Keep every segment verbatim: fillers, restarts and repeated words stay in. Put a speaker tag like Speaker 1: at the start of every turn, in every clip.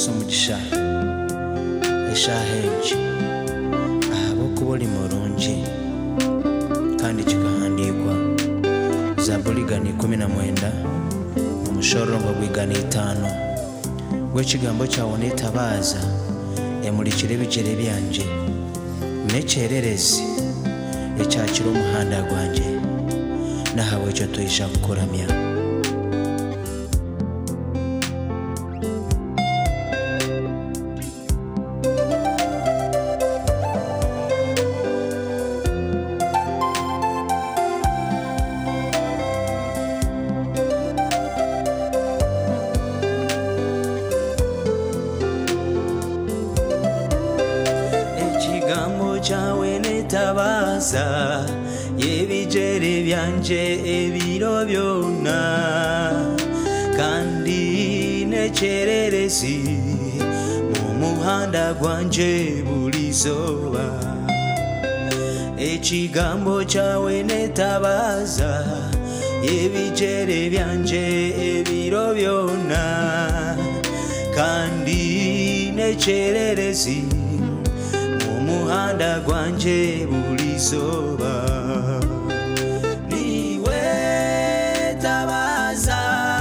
Speaker 1: ese umugisha eshahenji ahabo kuboli murungi kandi kikahandikwa Zaburi gana ikumi na mwenda umushorongo gwigana itanu w'ekigambo cyawe nitabaza emurikire ebigere byanje nekyererezi ekyakira omuhanda gwanjye nahawe ekyo tuyisha kukuramya. Ekigambo kyawe netabaza y'ebigere byanje ebiro byonna kandi nekyererezi mu muhanda gwanje buli zoba. Ekigambo kyawe netabaza y'ebigere byanje ebiro byonna kandi nekyererezi muhanda gwanje buli zoba. Niwe tabaza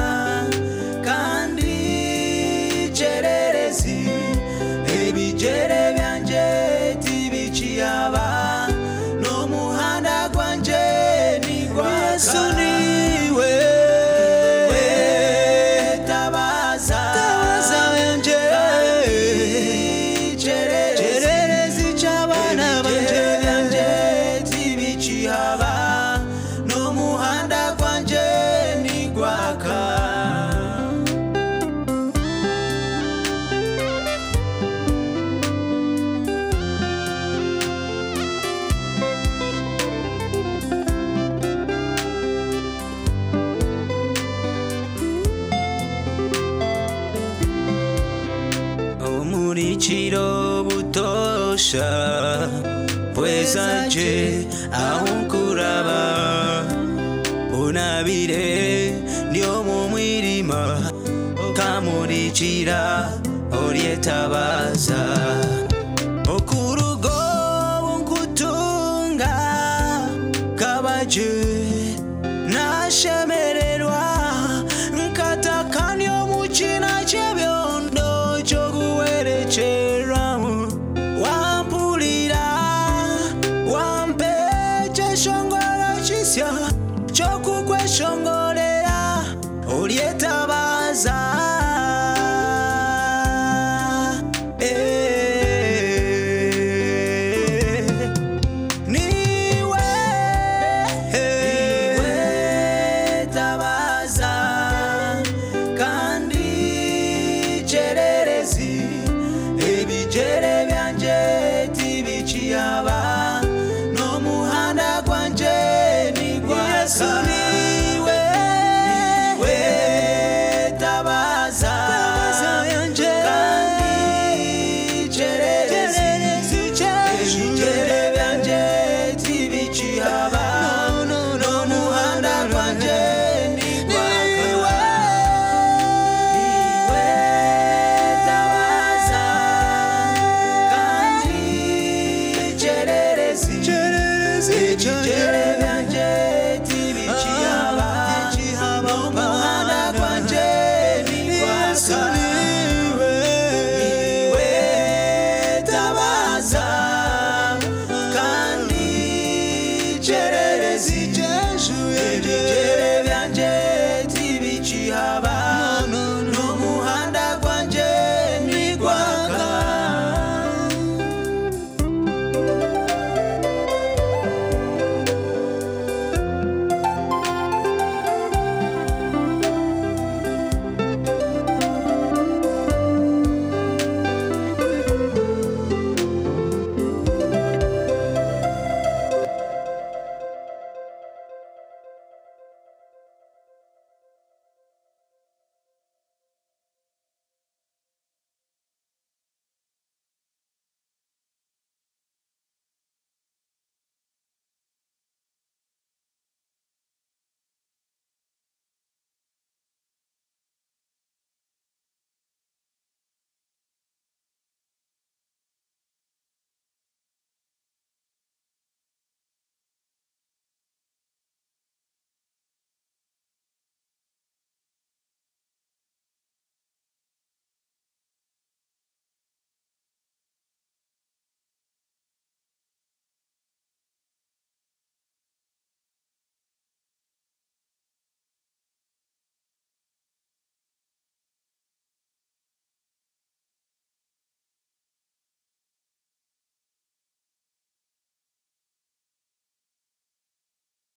Speaker 1: kandi kyererezi ebigere byanje tibikiyaba n'omuhanda gwanje nigwaka. Yesu niwe tabaza byanje n'omuhanda gwanje nigwaka. Omurikiro butosha bwezaje aho nkuraba unabire ndio mu mwirima kamurikira oryetabaza okurugo nkutunga kabaje nashemererwa nkatakanyo mukina kyebyondo kyoguwerekera wampulira wampeche shongora chisya chokukweshongorera olyeta